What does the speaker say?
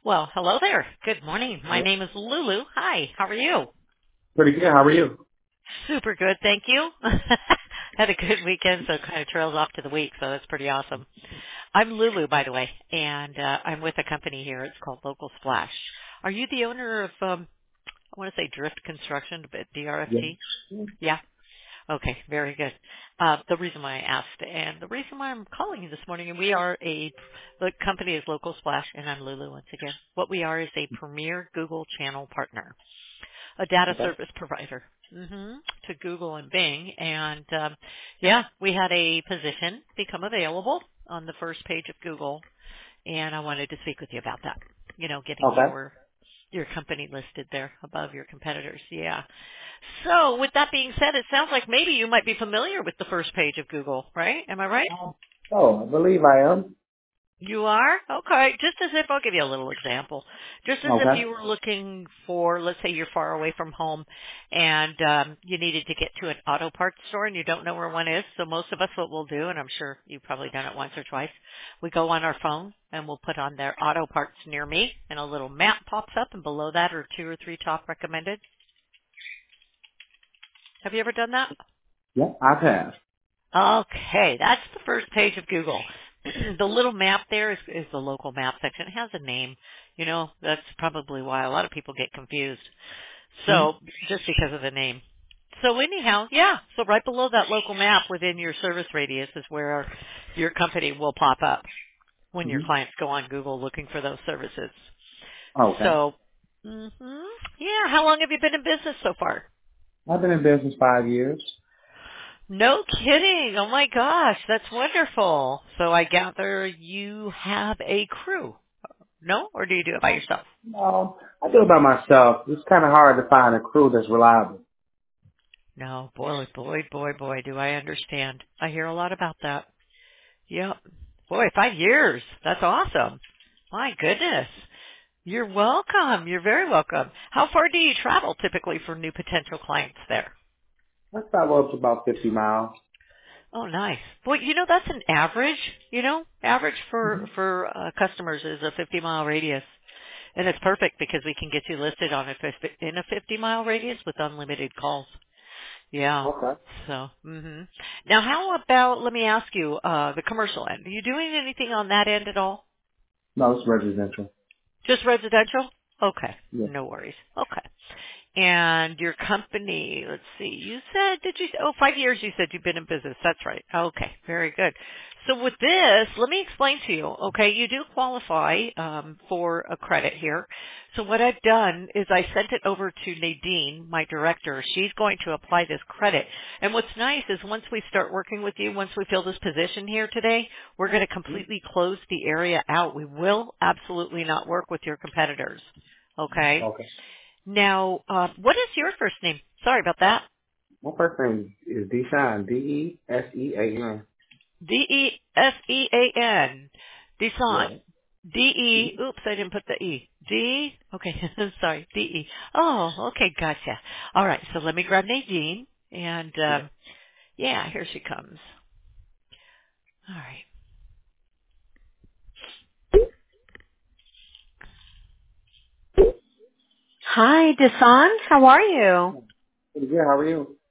Well, hello there. Good morning. My Hello. name is Lulu. Hi, how are you? Pretty good. How are you? Super good, thank you. Had a good weekend, so it kind of trails off to the week, so that's pretty awesome. I'm Lulu, by the way, and I'm with a company here. It's called Local Splash. Are you the owner of, I want to say Drift Construction, but Yeah. DRFT? Yeah? Okay, very good. The reason why I asked, and the reason why I'm calling you this morning, and the company is Local Splash, and I'm Lulu once again. What we are is a premier Google channel partner, a data Okay. service provider to Google and Bing. And we had a position become available on the first page of Google, and I wanted to speak with you about that. You know, getting Okay. your company listed there above your competitors. Yeah. So with that being said, it sounds like maybe you might be familiar with the first page of Google, right? Am I right? Oh, I believe I am. You are? Okay. Just as if, I'll give you a little example. Just as if Okay. you were looking for, let's say you're far away from home and you needed to get to an auto parts store and you don't know where one is. So most of us, what we'll do, and I'm sure you've probably done it once or twice, we go on our phone and we'll put on their auto parts near me and a little map pops up and below that are 2 or 3 top recommended. Have you ever done that? Yeah, I passed. Okay, that's the first page of Google. The little map there is the local map section. It has a name. You know, that's probably why a lot of people get confused. So, Mm-hmm. just because of the name. So anyhow, yeah, so right below that local map within your service radius is where your company will pop up when your Mm-hmm. clients go on Google looking for those services. Okay. So, yeah, how long have you been in business so far? I've been in business 5 years. No kidding. Oh my gosh, that's wonderful. So I gather you have a crew. No? Or do you do it by yourself? I do it by myself. It's kind of hard to find a crew that's reliable. No. Boy, do I understand. I hear a lot about that. Yep. Boy, 5 years. That's awesome. My goodness. You're welcome. You're very welcome. How far do you travel typically for new potential clients there? I travel up to about 50 miles. Oh, nice. Boy, you know that's an average. You know, average Mm-hmm. for customers is a 50-mile radius, and it's perfect because we can get you listed on in a 50-mile radius with unlimited calls. Yeah. Okay. So, now how about? Let me ask you, the commercial end. Are you doing anything on that end at all? No, it's residential. Just residential? Okay. Yeah. No worries. Okay. And your company, let's see, you said, 5 years you said you've been in business. That's right. Okay, very good. So with this, let me explain to you, okay, you do qualify for a credit here. So what I've done is I sent it over to Nadine, my director. She's going to apply this credit. And what's nice is once we start working with you, once we fill this position here today, we're going to completely close the area out. We will absolutely not work with your competitors. Okay? Okay. Now, what is your first name? Sorry about that. My first name is Deshaun. Desean. Desean. Desan. Yeah. De. Mhm. Oops, I didn't put the E. D. Okay, sorry. De. Oh, okay, gotcha. All right, so let me grab Nadine, and Yeah. yeah, here she comes. All right. Hi, Desan. How are you? Pretty good. How are you?